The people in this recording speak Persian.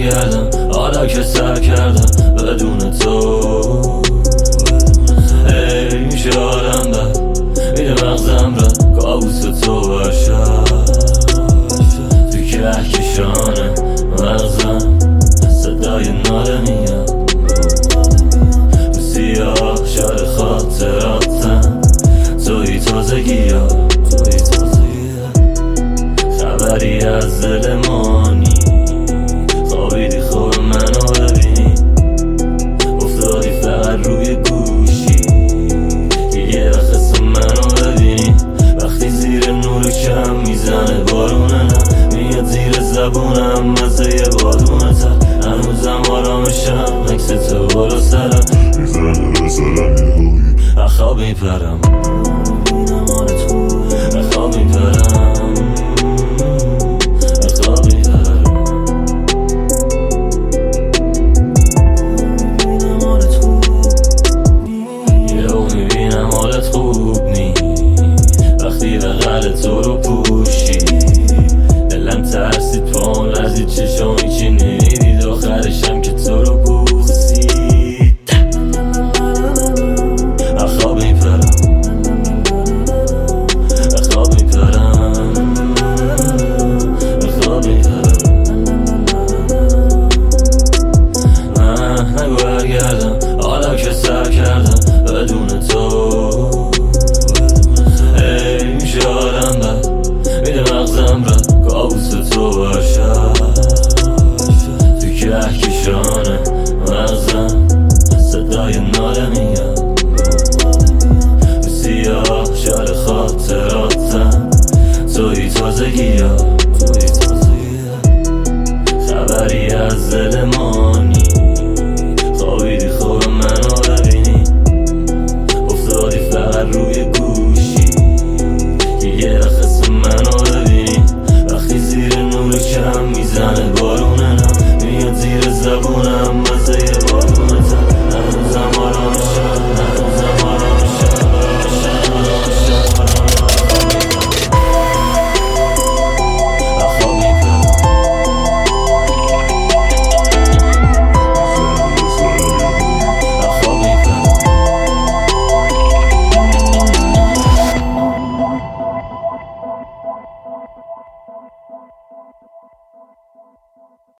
برگردم حالا که سر کردم بدون تو. میشه آدم بد میده مغزم را کابوس تو باشم، تو کهکشان مغزم صدای ناله میاد، تو سیاه شار خاطراتم توی تازگی ها، خبری از دل مانی خوابیدی خوب منو ببینی، افتادی فقط روی گوشی یه وقت منو ببینی، وقتی زیر نور کم میزنه بارونه نه میاد زیر زبونم مزه یه بادونه تر، هنوزم آرامشم عکس تو بالا سرم میزنه بسرم یه هایی اخواب میپرم اخواب میپرم تو رو پوشی دلم ترسید پام لرزید چشام هیچی نمیدید آخرشم که تو رو بوسید اخواب میپرم اخواب میپرم اخواب میپرم نگو برگردم حالا که سر کردم بدون تو. میده مغزم را کابوس تو باشم، تو کهکشان مغزم صدای ناله میاد، تو سیاه شار خاطراتم توی تازگی ها، خبری از دل ما